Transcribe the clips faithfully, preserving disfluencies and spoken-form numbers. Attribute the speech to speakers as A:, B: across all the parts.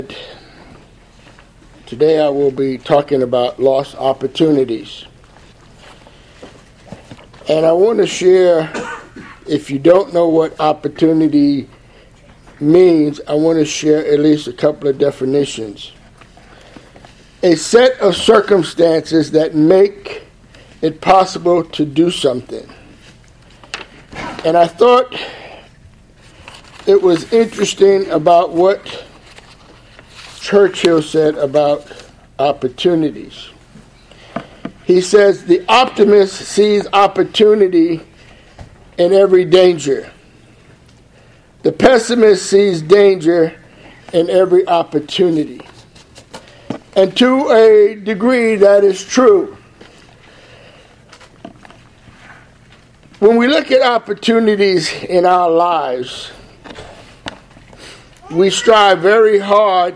A: Today I will be talking about lost opportunities. And I want to share, if you don't know what opportunity means, I want to share at least a couple of definitions. A set of circumstances that make it possible to do something. And I thought it was interesting about what Churchill said about opportunities. He says, the optimist sees opportunity in every danger. The pessimist sees danger in every opportunity. And to a degree, that is true. When we look at opportunities in our lives, we strive very hard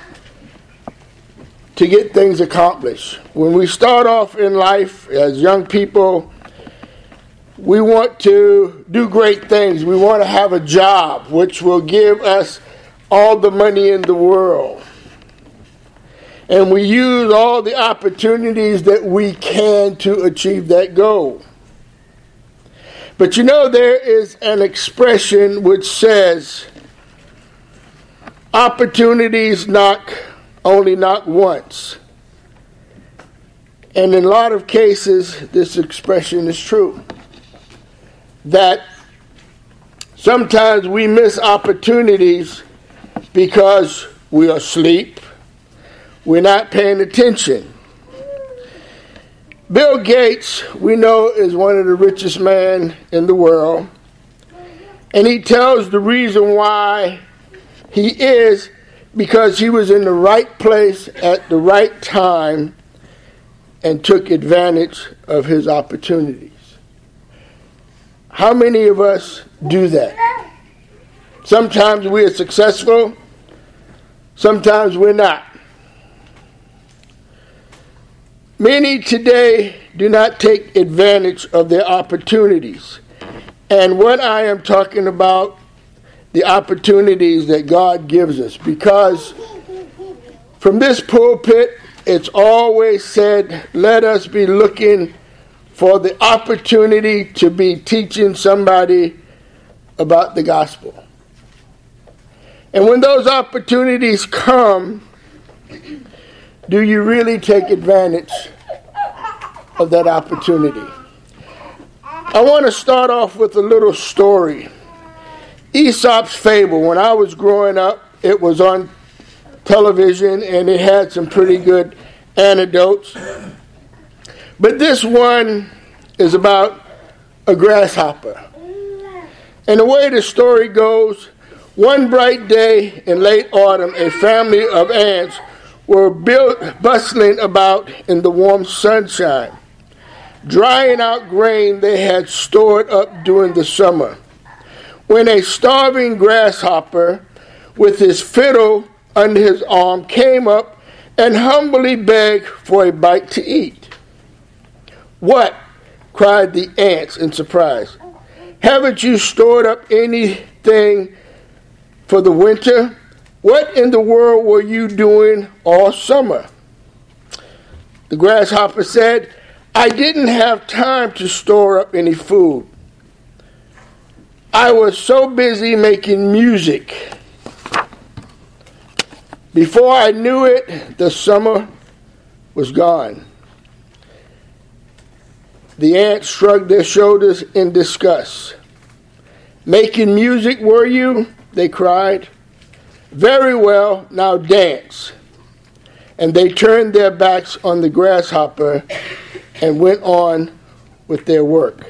A: to get things accomplished. When we start off in life as young people, we want to do great things. We want to have a job which will give us all the money in the world. And we use all the opportunities that we can to achieve that goal. But you know, there is an expression which says, opportunities knock only knock once. And in a lot of cases, this expression is true. That sometimes we miss opportunities because we are asleep, we're not paying attention. Bill Gates, we know, is one of the richest men in the world. And he tells the reason why he is because he was in the right place at the right time and took advantage of his opportunities. How many of us do that? Sometimes we are successful, sometimes we're not. Many today do not take advantage of their opportunities. And what I am talking about, the opportunities that God gives us. Because from this pulpit, it's always said, let us be looking for the opportunity to be teaching somebody about the gospel. And when those opportunities come, do you really take advantage of that opportunity? I want to start off with a little story. Aesop's Fable. When I was growing up, it was on television and it had some pretty good anecdotes. But this one is about a grasshopper. And the way the story goes, one bright day in late autumn, a family of ants were built, bustling about in the warm sunshine, drying out grain they had stored up during the summer, when a starving grasshopper with his fiddle under his arm came up and humbly begged for a bite to eat. "What?" cried the ants in surprise. "Haven't you stored up anything for the winter? What in the world were you doing all summer?" The grasshopper said, "I didn't have time to store up any food. I was so busy making music. Before I knew it, the summer was gone." The ants shrugged their shoulders in disgust. "Making music, were you?" they cried. "Very well, now dance." And they turned their backs on the grasshopper and went on with their work.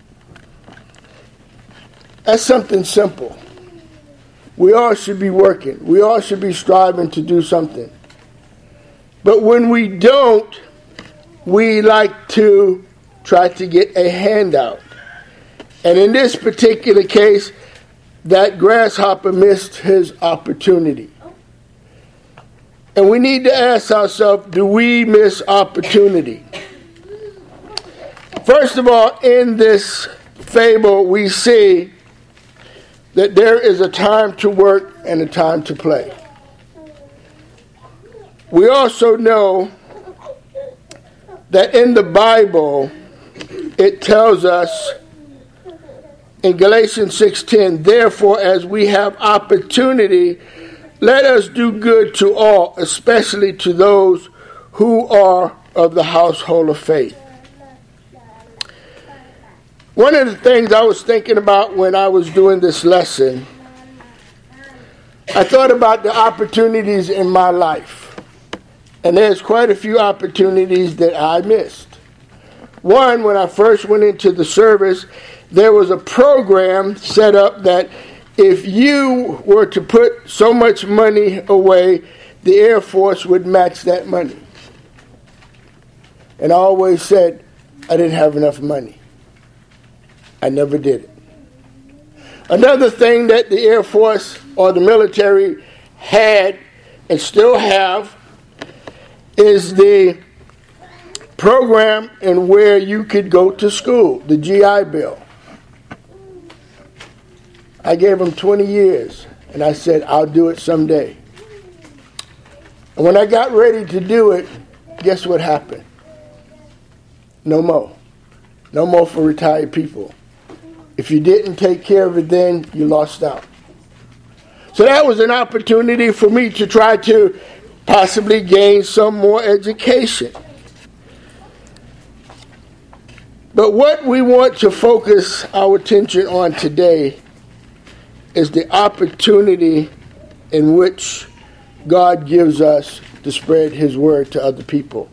A: That's something simple. We all should be working. We all should be striving to do something. But when we don't, we like to try to get a handout. And in this particular case, that grasshopper missed his opportunity. And we need to ask ourselves, do we miss opportunity? First of all, in this fable, we see that there is a time to work and a time to play. we also know that in the Bible, it tells us in Galatians six ten, therefore, as we have opportunity, let us do good to all, especially to those who are of the household of faith. One of the things I was thinking about when I was doing this lesson, I thought about the opportunities in my life. And there's quite a few opportunities that I missed. One, when I first went into the service, there was a program set up that if you were to put so much money away, the Air Force would match that money. And I always said I didn't have enough money. I never did it. Another thing that the Air Force or the military had and still have is the program in where you could go to school, the G I Bill. I gave them twenty years, and I said, I'll do it someday. And when I got ready to do it, guess what happened? No more. No more for retired people. If you didn't take care of it then, you lost out. So that was an opportunity for me to try to possibly gain some more education. But what we want to focus our attention on today is the opportunity in which God gives us to spread His word to other people.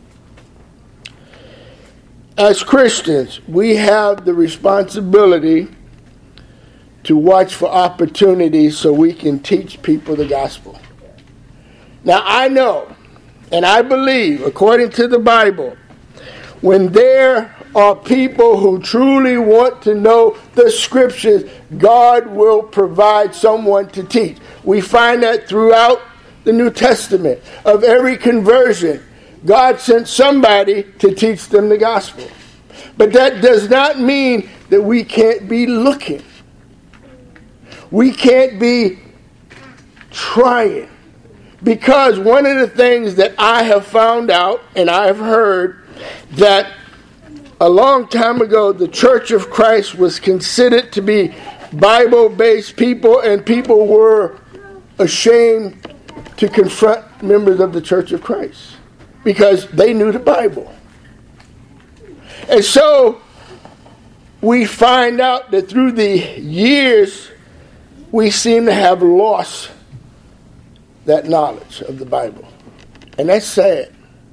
A: As Christians, we have the responsibility to watch for opportunities so we can teach people the gospel. Now, I know and I believe, according to the Bible, when there are people who truly want to know the scriptures, God will provide someone to teach. We find that throughout the New Testament. Of every conversion, God sent somebody to teach them the gospel. But that does not mean that we can't be looking. We can't be trying. Because one of the things that I have found out, and I've heard, that a long time ago, the Church of Christ was considered to be Bible-based people, and people were ashamed to confront members of the Church of Christ because they knew the Bible. And so we find out that through the years, we seem to have lost that knowledge of the Bible. And that's sad.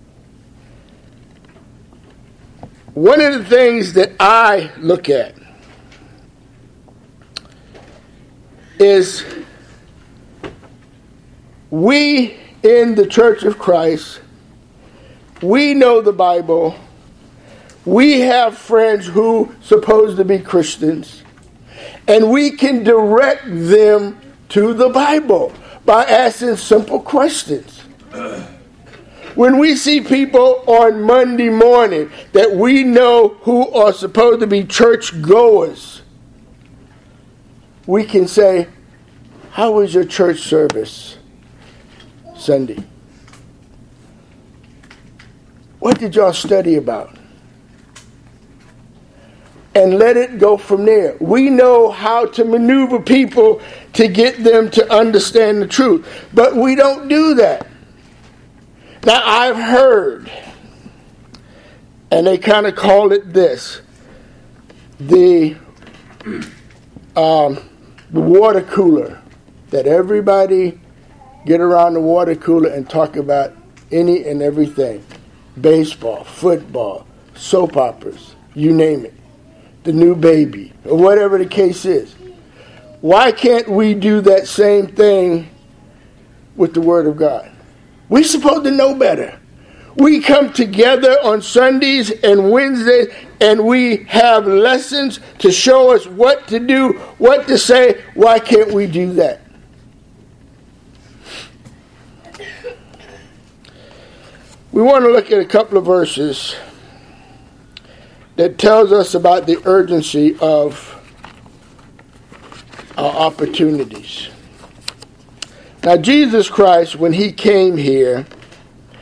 A: One of the things that I look at is we in the Church of Christ, we know the Bible. We have friends who supposed to be Christians, and we can direct them to the Bible by asking simple questions. When we see people on Monday morning that we know who are supposed to be church goers, we can say, how was your church service Sunday? What did y'all study about? And let it go from there. We know how to maneuver people to get them to understand the truth. But we don't do that. Now, I've heard, and they kind of call it this, the, um, the water cooler, that everybody get around the water cooler and talk about any and everything. Baseball, football, soap operas, you name it. The new baby, or whatever the case is. Why can't we do that same thing with the Word of God? We're supposed to know better. We come together on Sundays and Wednesdays, and we have lessons to show us what to do, what to say. Why can't we do that? We want to look at a couple of verses that tells us about the urgency of our opportunities. Now, Jesus Christ, when he came here,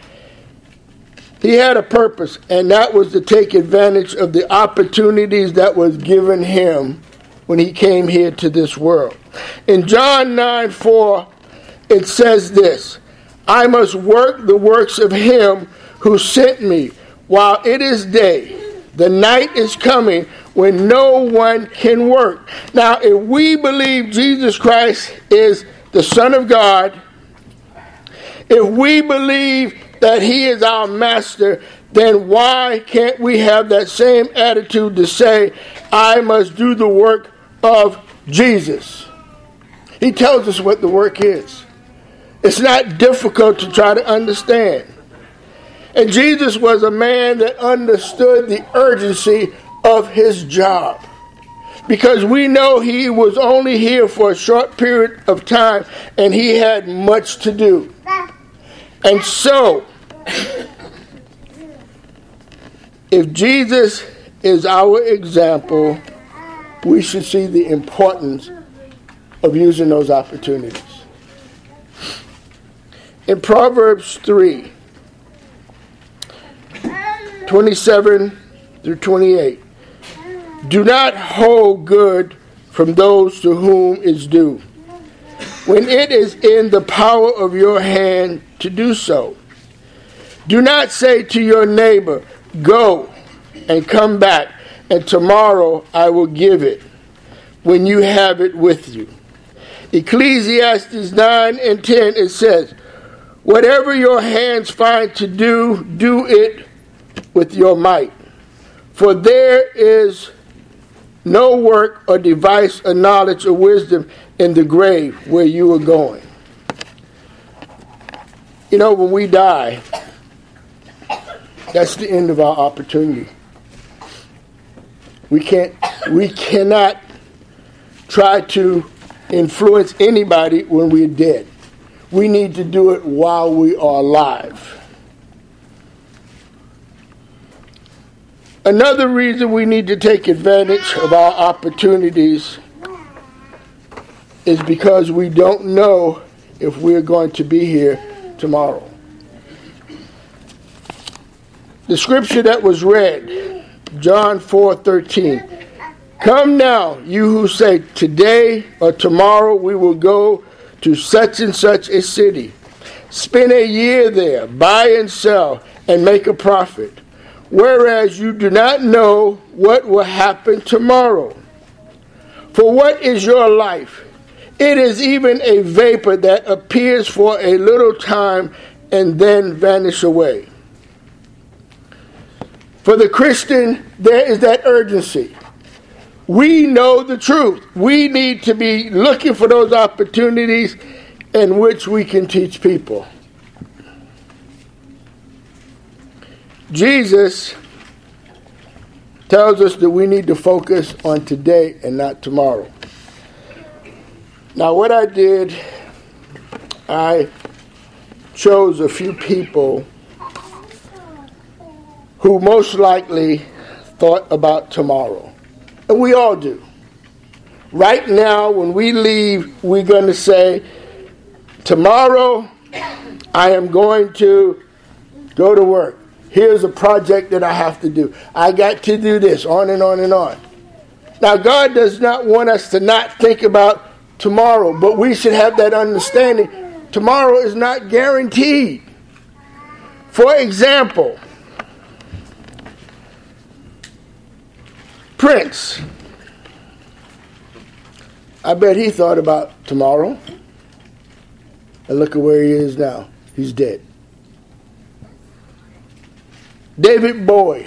A: He had a purpose, and that was to take advantage of the opportunities that was given him when he came here to this world. In John nine four, it says this, I must work the works of him who sent me while it is day. The night is coming when no one can work. Now, if we believe Jesus Christ is the Son of God, if we believe that he is our master, then why can't we have that same attitude to say, I must do the work of Jesus? He tells us what the work is. It's not difficult to try to understand. And Jesus was a man that understood the urgency of his job. Because we know he was only here for a short period of time and he had much to do. And so, if Jesus is our example, we should see the importance of using those opportunities. In Proverbs three, twenty-seven through twenty-eight, do not hold good from those to whom is due, when it is in the power of your hand to do so. Do not say to your neighbor, go and come back, and tomorrow I will give it, when you have it with you. Ecclesiastes nine and ten, it says, whatever your hands find to do, do it with your might. For there is no work or device or knowledge or wisdom in the grave where you are going. You know, when we die, that's the end of our opportunity. We can't, we cannot try to influence anybody when we're dead. We need to do it while we are alive. Another reason we need to take advantage of our opportunities is because we don't know if we're going to be here tomorrow. The scripture that was read, John four thirteen. Come now, you who say, today or tomorrow we will go to such and such a city, spend a year there, buy and sell, and make a profit, whereas you do not know what will happen tomorrow. For what is your life? It is even a vapor that appears for a little time and then vanish away. For the Christian, there is that urgency. We know the truth. We need to be looking for those opportunities in which we can teach people. Jesus tells us that we need to focus on today and not tomorrow. Now, what I did, I chose a few people who most likely thought about tomorrow. And we all do. Right now, when we leave, we're going to say, tomorrow I am going to go to work. Here's a project that I have to do. I got to do this, on and on and on. Now, God does not want us to not think about tomorrow, but we should have that understanding. Tomorrow is not guaranteed. For example, Prince. I bet he thought about tomorrow. And look at where he is now. He's dead. David Bowie.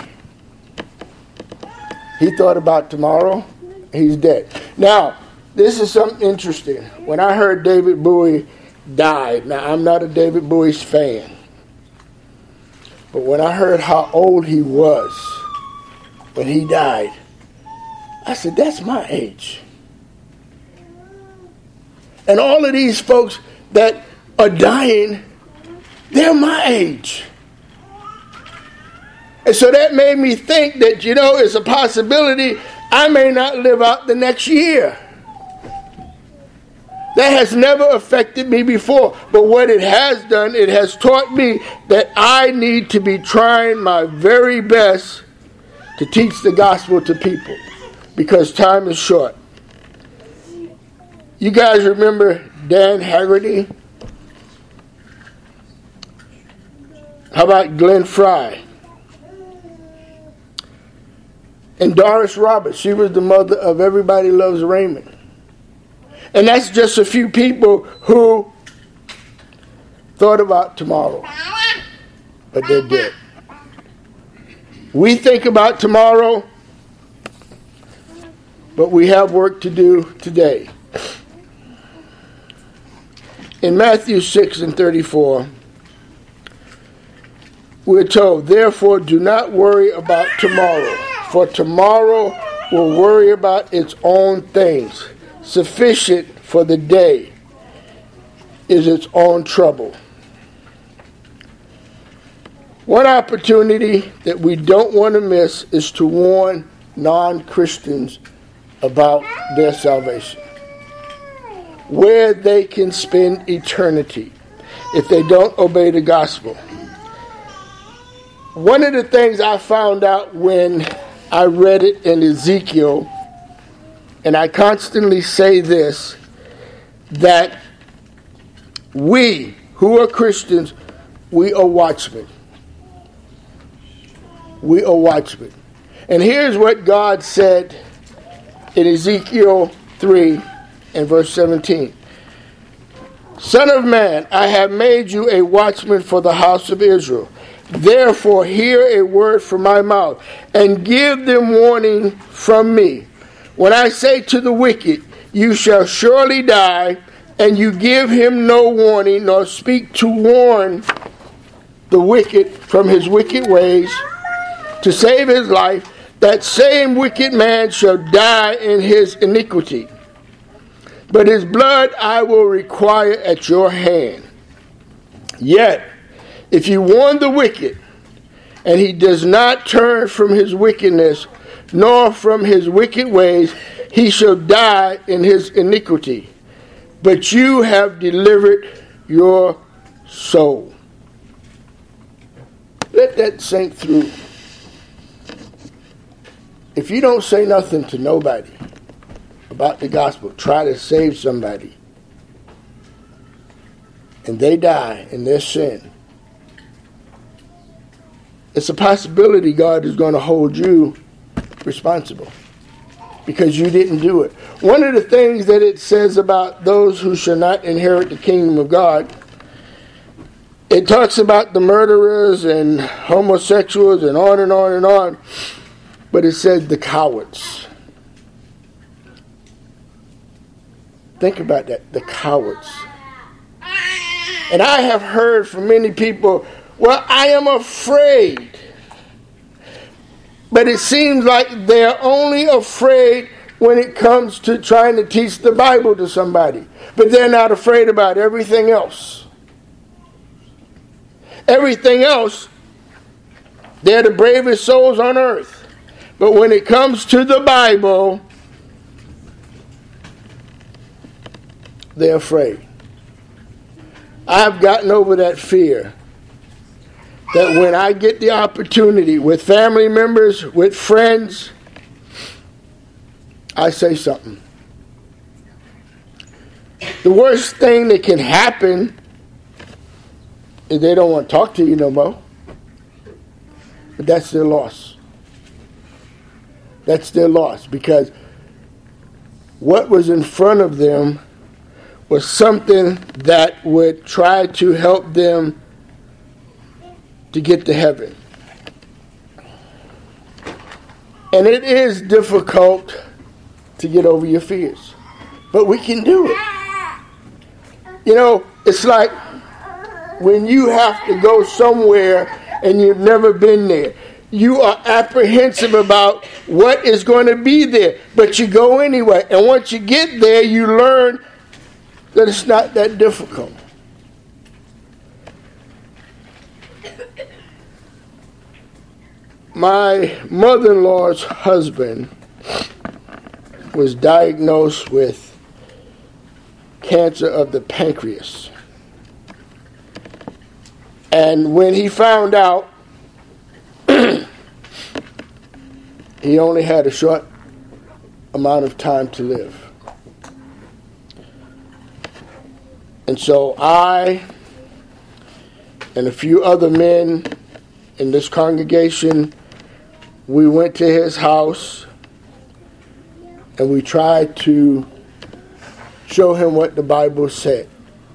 A: He thought about tomorrow. He's dead. Now, this is something interesting. When I heard David Bowie died, now I'm not a David Bowie's fan, but when I heard how old he was when he died, I said, that's my age. And all of these folks that are dying, they're my age. And so that made me think that, you know, it's a possibility I may not live out the next year. That has never affected me before. But what it has done, it has taught me that I need to be trying my very best to teach the gospel to people, because time is short. You guys remember Dan Haggerty? How about Glenn Fry? And Doris Roberts, she was the mother of Everybody Loves Raymond. And that's just a few people who thought about tomorrow, but they did. We think about tomorrow, but we have work to do today. In Matthew six and thirty-four, we're told, therefore do not worry about tomorrow, for tomorrow will worry about its own things. Sufficient for the day is its own trouble. One opportunity that we don't want to miss is to warn non-Christians about their salvation, where they can spend eternity if they don't obey the gospel. One of the things I found out when I read it in Ezekiel, and I constantly say this, that we who are Christians, we are watchmen. We are watchmen. And here's what God said in Ezekiel three and verse seventeen. Son of man, I have made you a watchman for the house of Israel. Therefore hear a word from my mouth, and give them warning from me. When I say to the wicked, you shall surely die, and you give him no warning, nor speak to warn the wicked from his wicked ways, to save his life, that same wicked man shall die in his iniquity. But his blood I will require at your hand. Yet, if you warn the wicked, and he does not turn from his wickedness, nor from his wicked ways, he shall die in his iniquity. But you have delivered your soul. Let that sink through. If you don't say nothing to nobody about the gospel, try to save somebody, and they die in their sin, it's a possibility God is going to hold you responsible because you didn't do it. One of the things that it says about those who shall not inherit the kingdom of God, it talks about the murderers and homosexuals and on and on and on, but it says the cowards. Think about that, the cowards. And I have heard from many people, well, I am afraid. But it seems like they're only afraid when it comes to trying to teach the Bible to somebody. But they're not afraid about everything else. Everything else, they're the bravest souls on earth. But when it comes to the Bible, they're afraid. I've gotten over that fear. That when I get the opportunity with family members, with friends, I say something. The worst thing that can happen is they don't want to talk to you no more. But that's their loss. That's their loss, because what was in front of them was something that would try to help them to get to heaven. And it is difficult to get over your fears, but we can do it. You know, it's like when you have to go somewhere and you've never been there. You are apprehensive about what is going to be there, but you go anyway. And once you get there, you learn that it's not that difficult. My mother-in-law's husband was diagnosed with cancer of the pancreas. And when he found out, he only had a short amount of time to live. And so I and a few other men in this congregation, we went to his house and we tried to show him what the Bible said.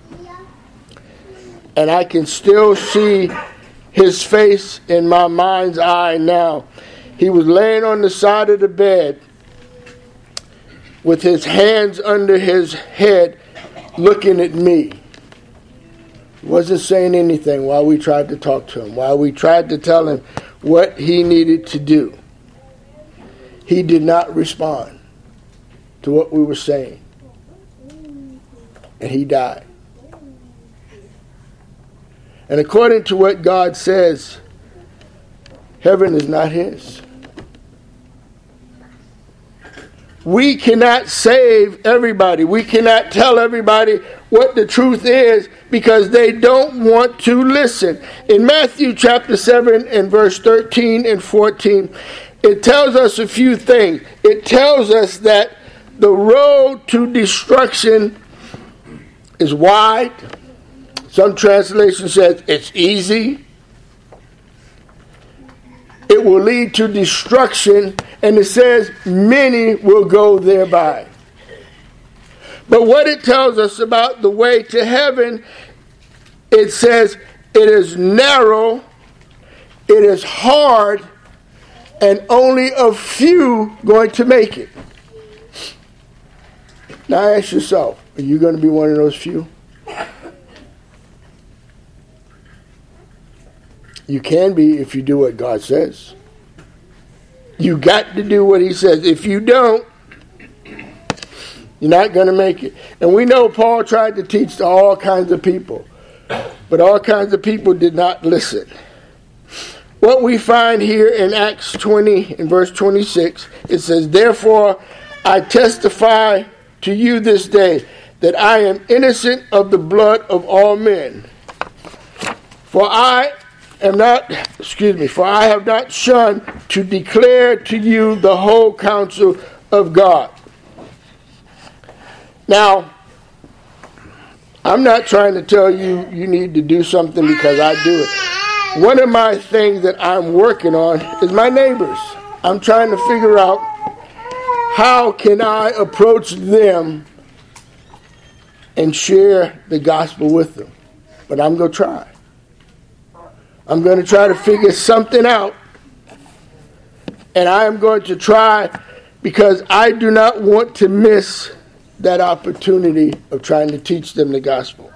A: And I can still see his face in my mind's eye now. He was laying on the side of the bed with his hands under his head looking at me. Wasn't saying anything while we tried to talk to him, while we tried to tell him what he needed to do. He did not respond to what we were saying. And he died. And according to what God says, heaven is not his. We cannot save everybody. We cannot tell everybody what the truth is because they don't want to listen. In Matthew chapter seven and verse thirteen and fourteen, it tells us a few things. It tells us that the road to destruction is wide. Some translation says it's easy. It will lead to destruction, and it says many will go thereby. But what it tells us about the way to heaven, it says it is narrow, it is hard, and only a few going to make it. Now ask yourself, are you going to be one of those few? You can be if you do what God says. You got to do what he says. If you don't, you're not going to make it. And we know Paul tried to teach to all kinds of people, but all kinds of people did not listen. What we find here in Acts twenty, in verse twenty-six, it says, "Therefore I testify to you this day that I am innocent of the blood of all men. For I am not, excuse me, for I have not shunned to declare to you the whole counsel of God." Now, I'm not trying to tell you you need to do something because I do it. One of my things that I'm working on is my neighbors. I'm trying to figure out how can I approach them and share the gospel with them. But I'm going to try. I'm going to try to figure something out. And I am going to try because I do not want to miss that opportunity of trying to teach them the gospel.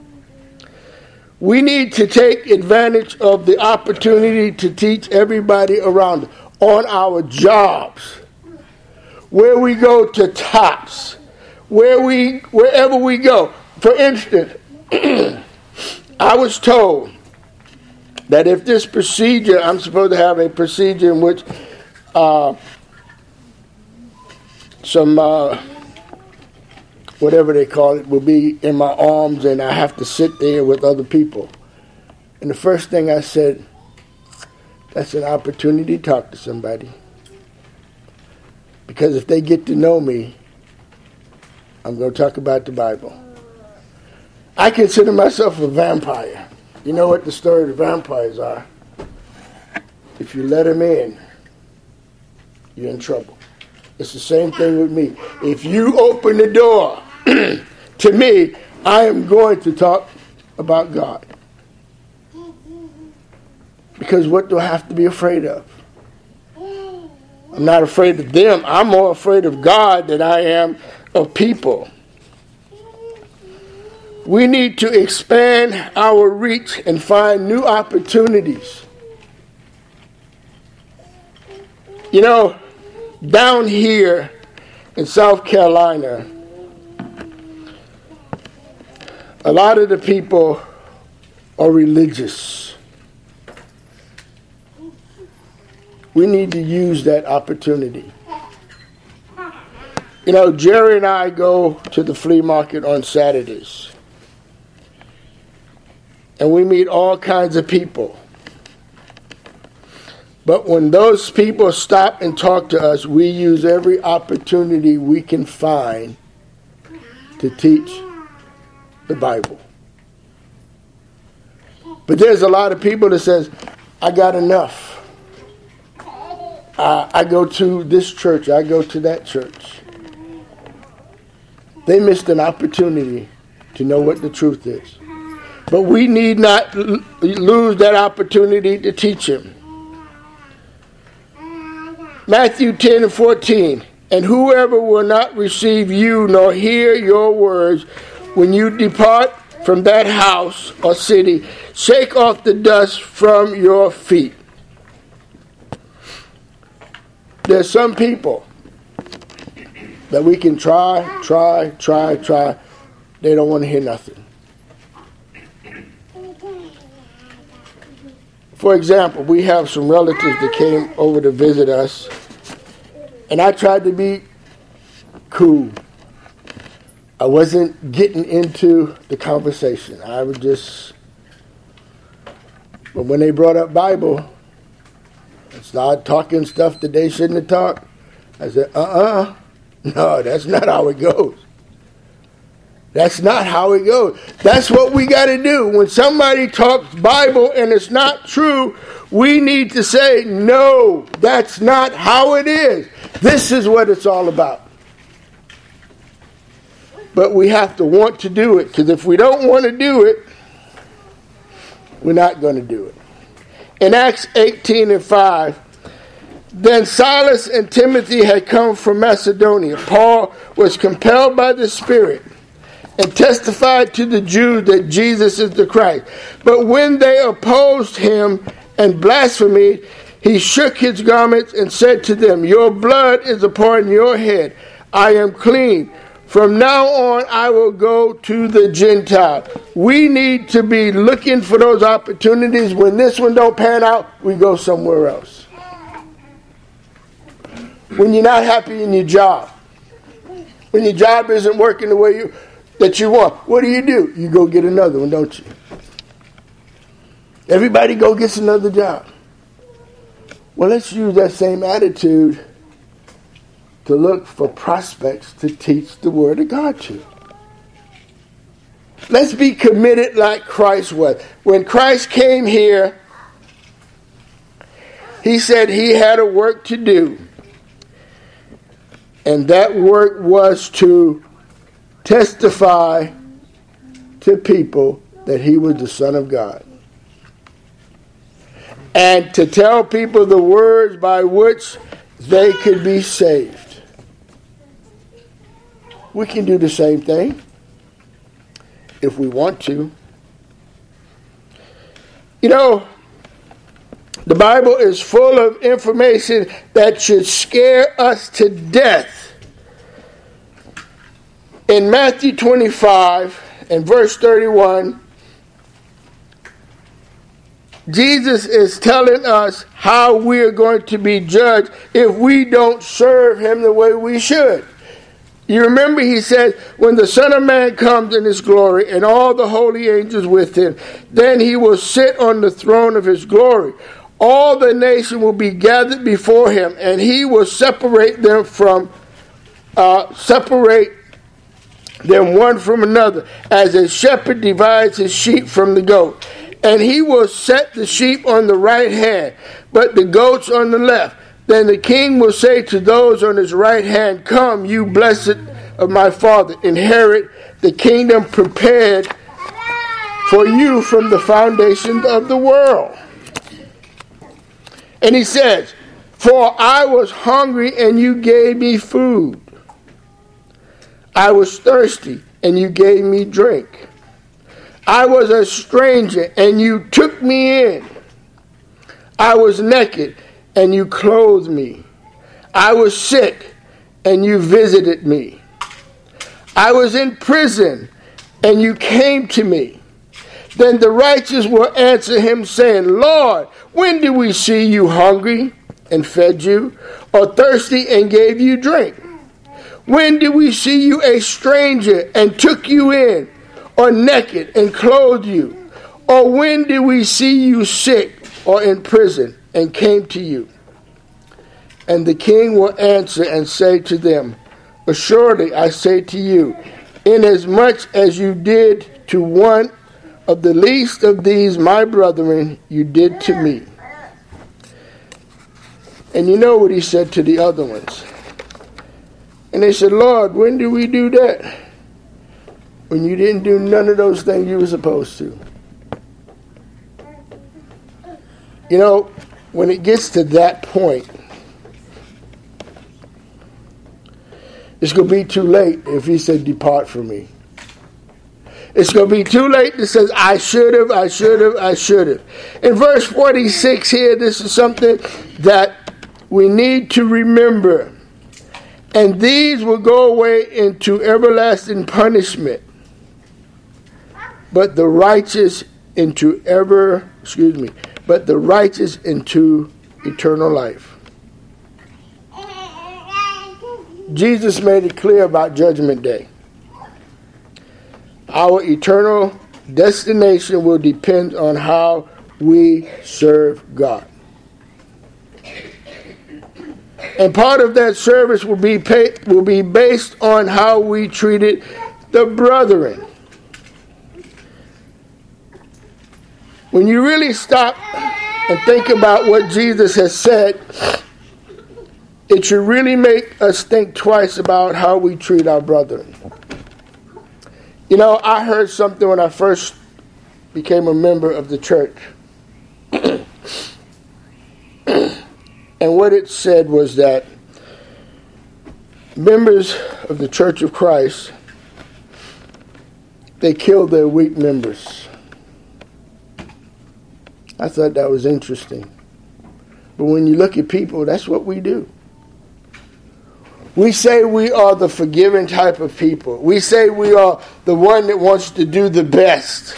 A: We need to take advantage of the opportunity to teach everybody around us, on our jobs, where we go to Tops, where we, wherever we go. For instance, I was told that if this procedure, I'm supposed to have a procedure in which uh, some, uh, whatever they call it, will be in my arms and I have to sit there with other people. And the first thing I said, that's an opportunity to talk to somebody. Because if they get to know me, I'm going to talk about the Bible. I consider myself a vampire. You know what the story of the vampires are? If you let them in, you're in trouble. It's the same thing with me. If you open the door to me, I am going to talk about God. Because what do I have to be afraid of? I'm not afraid of them. I'm more afraid of God than I am of people. We need to expand our reach and find new opportunities. You know, down here in South Carolina, a lot of the people are religious. We need to use that opportunity. You know, Jerry and I go to the flea market on Saturdays. And we meet all kinds of people. But when those people stop and talk to us, we use every opportunity we can find to teach the Bible. But there's a lot of people that says, I got enough. Uh, I go to this church. I go to that church. They missed an opportunity to know what the truth is. But we need not l- lose that opportunity to teach him. Matthew ten and fourteen. And whoever will not receive you nor hear your words when you depart from that house or city, shake off the dust from your feet. There's some people that we can try, try, try, try. They don't want to hear nothing. For example, we have some relatives that came over to visit us, and I tried to be cool. I wasn't getting into the conversation. I was just, but when they brought up Bible, and started talking stuff that they shouldn't have talked, I said, uh-uh. No, that's not how it goes. That's not how it goes. That's what we got to do. When somebody talks Bible and it's not true, we need to say, no, that's not how it is. This is what it's all about. But we have to want to do it, because if we don't want to do it, we're not going to do it. In Acts eighteen and five, then Silas and Timothy had come from Macedonia. Paul was compelled by the Spirit and testified to the Jews that Jesus is the Christ. But when they opposed him and blasphemed, he shook his garments and said to them, your blood is upon your head. I am clean. From now on, I will go to the Gentiles. We need to be looking for those opportunities. When this one don't pan out, we go somewhere else. When you're not happy in your job, when your job isn't working the way you that you want, what do you do? You go get another one, don't you? Everybody go gets another job. Well, let's use that same attitude to look for prospects to teach the Word of God to. Let's be committed like Christ was. When Christ came here, he said he had a work to do. And that work was to testify to people that he was the Son of God. And to tell people the words by which they could be saved. We can do the same thing if we want to. You know, the Bible is full of information that should scare us to death. In Matthew twenty-five and verse thirty-one, Jesus is telling us how we're going to be judged if we don't serve him the way we should. You remember he said, when the Son of Man comes in his glory and all the holy angels with him, then he will sit on the throne of his glory. All the nation will be gathered before him, and he will separate them from, uh, separate them one from another, as a shepherd divides his sheep from the goat. And he will set the sheep on the right hand, but the goats on the left. Then the king will say to those on his right hand, come, you blessed of my Father, inherit the kingdom prepared for you from the foundation of the world. And he says, for I was hungry and you gave me food. I was thirsty and you gave me drink. I was a stranger and you took me in. I was naked and you clothed me. I was sick and you visited me. I was in prison and you came to me. Then the righteous will answer him saying, Lord, when did we see you hungry and fed you, or thirsty and gave you drink? When did we see you a stranger and took you in, or naked and clothed you? Or when did we see you sick or in prison and came to you?" And the king will answer and say to them, "Assuredly I say to you, inasmuch as you did to one of the least of these my brethren, you did to me." And you know what he said to the other ones. And they said, "Lord, when did we do that?" When you didn't do none of those things you were supposed to. You know, when it gets to that point, it's going to be too late if he said, "Depart from me." It's going to be too late to say, "I should have, I should have, I should have." In verse forty-six here, this is something that we need to remember. "And these will go away into everlasting punishment, but the righteous into ever, excuse me, but the righteous into eternal life." Jesus made it clear about Judgment Day. Our eternal destination will depend on how we serve God. And part of that service will be pay, will be based on how we treated the brethren. When you really stop and think about what Jesus has said, it should really make us think twice about how we treat our brethren. You know, I heard something when I first became a member of the church. And what it said was that members of the Church of Christ, they kill their weak members. I thought that was interesting. But when you look at people, that's what we do. We say we are the forgiving type of people. We say we are the one that wants to do the best.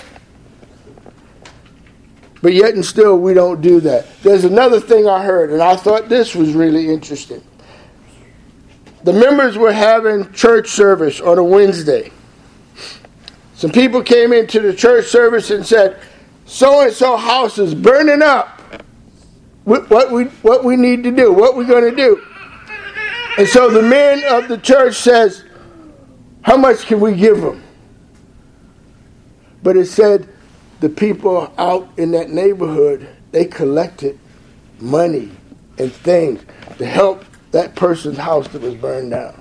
A: But yet and still we don't do that. There's another thing I heard, and I thought this was really interesting. The members were having church service on a Wednesday. Some people came into the church service and said, "So-and-so house is burning up. What we, what we need to do, what we're going to do." And so the men of the church says, "How much can we give them?" But it said the people out in that neighborhood, they collected money and things to help that person's house that was burned down.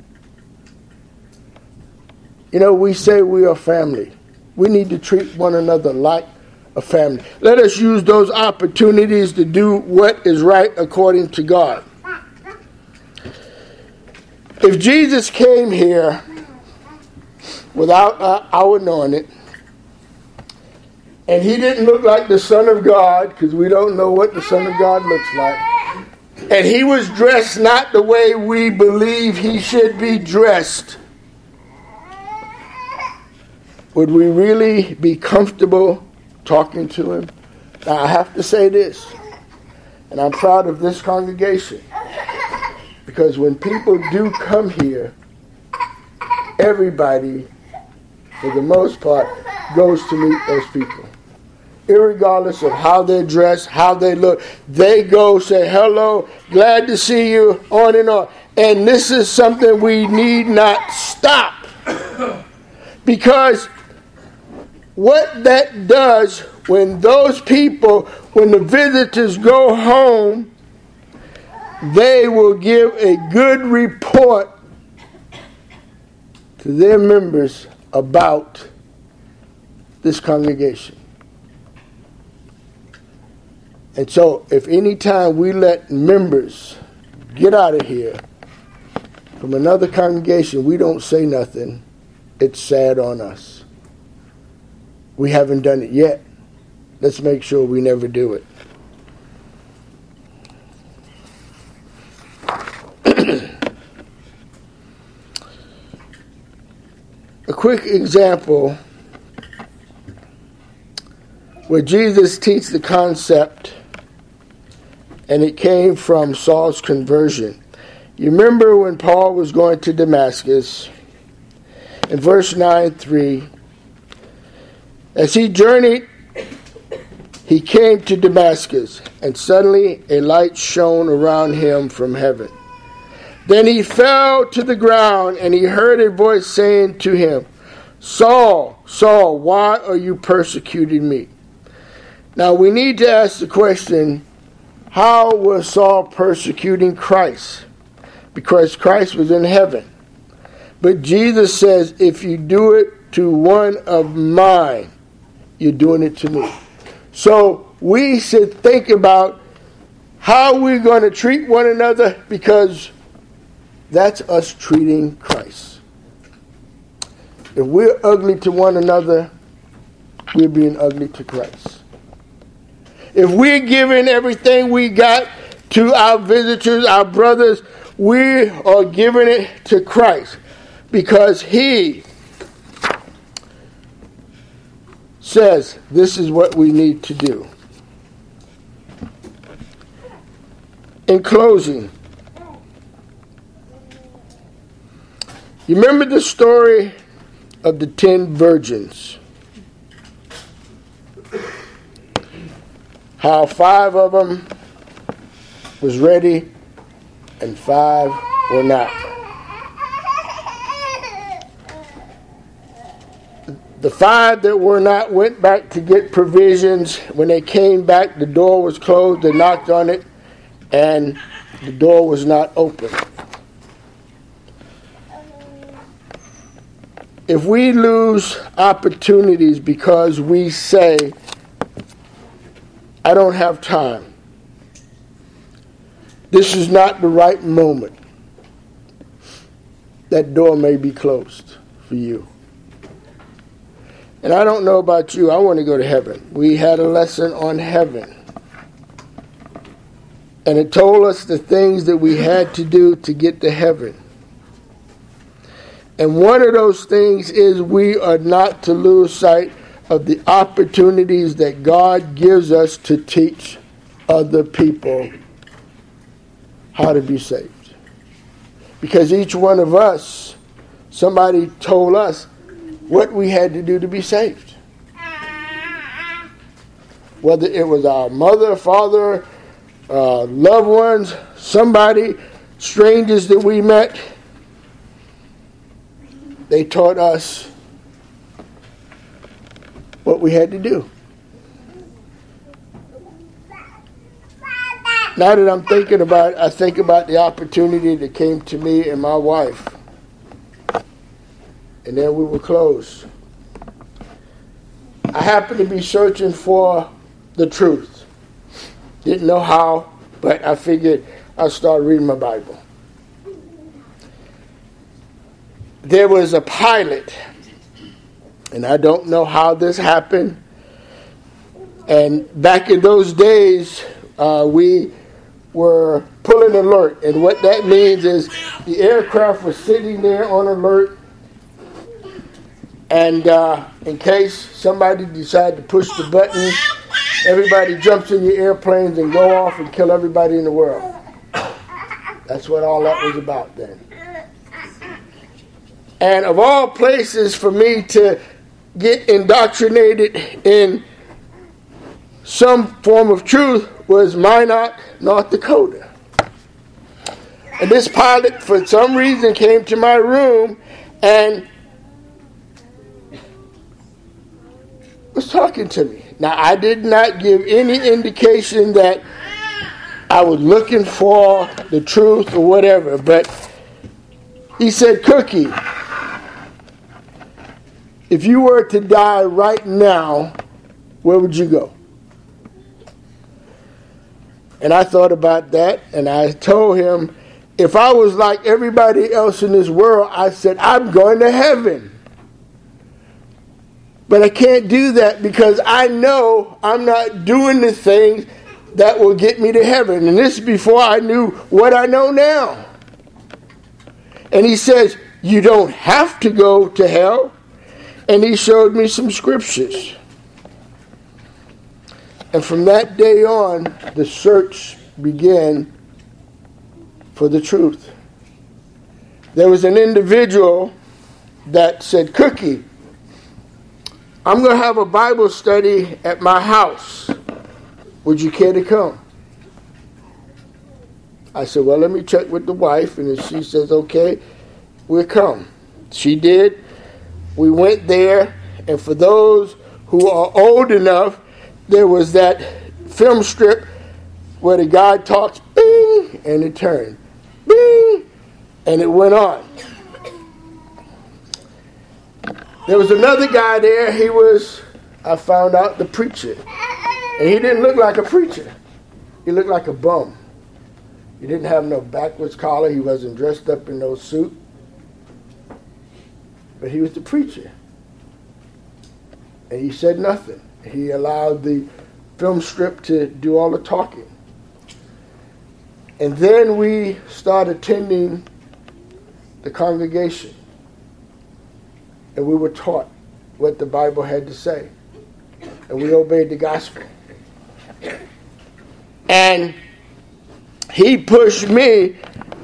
A: You know, we say we are family. We need to treat one another like a family. Let us use those opportunities to do what is right according to God. If Jesus came here without uh, our knowing it, and he didn't look like the Son of God, because we don't know what the Son of God looks like, and he was dressed not the way we believe he should be dressed, would we really be comfortable talking to him? Now, I have to say this, and I'm proud of this congregation, because when people do come here, everybody, for the most part, goes to meet those people. Irregardless of how they're dressed, how they look, they go say, "Hello, glad to see you," on and on. And this is something we need not stop. Because what that does when those people, when the visitors go home, they will give a good report to their members about this congregation. And so, if any time we let members get out of here from another congregation, we don't say nothing, it's sad on us. We haven't done it yet. Let's make sure we never do it. A quick example where Jesus teaches the concept, and it came from Saul's conversion. You remember when Paul was going to Damascus, in verse nine three, as he journeyed, he came to Damascus, and suddenly a light shone around him from heaven. Then he fell to the ground, and he heard a voice saying to him, Saul, Saul, why are you persecuting me? Now we need to ask the question, how was Saul persecuting Christ? Because Christ was in heaven. But Jesus says, if you do it to one of mine, you're doing it to me. So we should think about how we're going to treat one another, because that's us treating Christ. If we're ugly to one another, we're being ugly to Christ. If we're giving everything we got to our visitors, our brothers, we are giving it to Christ, because He says this is what we need to do. In closing, you remember the story of the ten virgins? How five of them was ready and five were not. The five that were not went back to get provisions. When they came back, the door was closed. They knocked on it, and the door was not open. If we lose opportunities because we say, I don't have time, this is not the right moment, that door may be closed for you. And I don't know about you, I want to go to heaven. We had a lesson on heaven. And it told us the things that we had to do to get to heaven. And one of those things is we are not to lose sight of the opportunities that God gives us to teach other people how to be saved. Because each one of us, somebody told us what we had to do to be saved. Whether it was our mother, father, uh, loved ones, somebody, strangers that we met, they taught us what we had to do. Now that I'm thinking about it, I think about the opportunity that came to me and my wife. And then we were closed. I happened to be searching for the truth. Didn't know how, but I figured I'd start reading my Bible. There was a pilot, and I don't know how this happened. And back in those days, uh, we were pulling alert. And what that means is the aircraft was sitting there on alert. And uh, in case somebody decided to push the button, everybody jumps in your airplanes and go off and kill everybody in the world. That's what all that was about then. And of all places for me to get indoctrinated in some form of truth was Minot, North Dakota. And this pilot, for some reason, came to my room and was talking to me. Now, I did not give any indication that I was looking for the truth or whatever, but he said, Cookie, if you were to die right now, where would you go? And I thought about that, and I told him, if I was like everybody else in this world, I said, I'm going to heaven. But I can't do that because I know I'm not doing the things that will get me to heaven. And this is before I knew what I know now. And he says, you don't have to go to hell. And he showed me some scriptures. And from that day on, the search began for the truth. there was an individual that said, Cookie, I'm going to have a Bible study at my house. Would you care to come? I said, well, let me check with the wife. And if she says, okay, we'll come. She did. We went there. And for those who are old enough, there was that film strip where the guy talks, bing, and it turned, bing, and it went on. There was another guy there. He was, I found out, the preacher. And he didn't look like a preacher. He looked like a bum. He didn't have no backwards collar. He wasn't dressed up in no suit. But he was the preacher. And he said nothing. He allowed the film strip to do all the talking. And then we started attending the congregation. And we were taught what the Bible had to say. And we obeyed the gospel. And he pushed me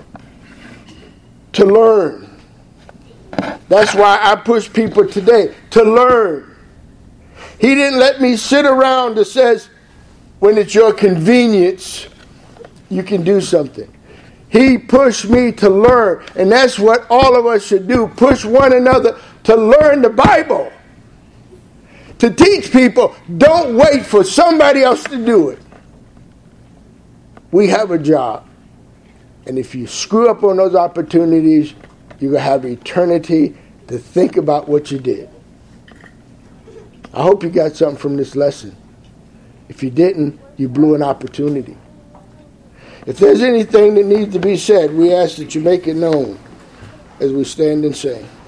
A: to learn. That's why I push people today, to learn. He didn't let me sit around that says, when it's your convenience, you can do something. He pushed me to learn. And that's what all of us should do. Push one another to learn the Bible. To teach people, don't wait for somebody else to do it. We have a job. And if you screw up on those opportunities, you're going to have eternity to think about what you did. I hope you got something from this lesson. If you didn't, you blew an opportunity. If there's anything that needs to be said, we ask that you make it known as we stand and sing.